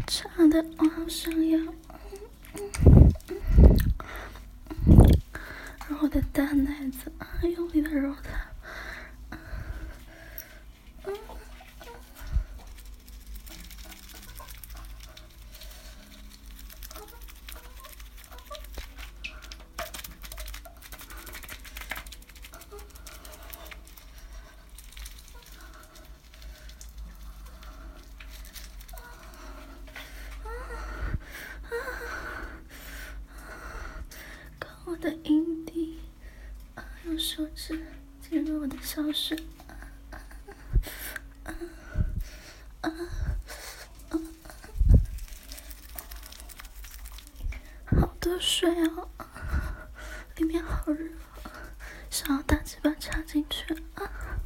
差的，我好想要。揉我的大奶子，用力的揉它。我的阴蒂，用手指进入我的小穴，好多水哦，里面好热，想要大鸡巴插进去啊！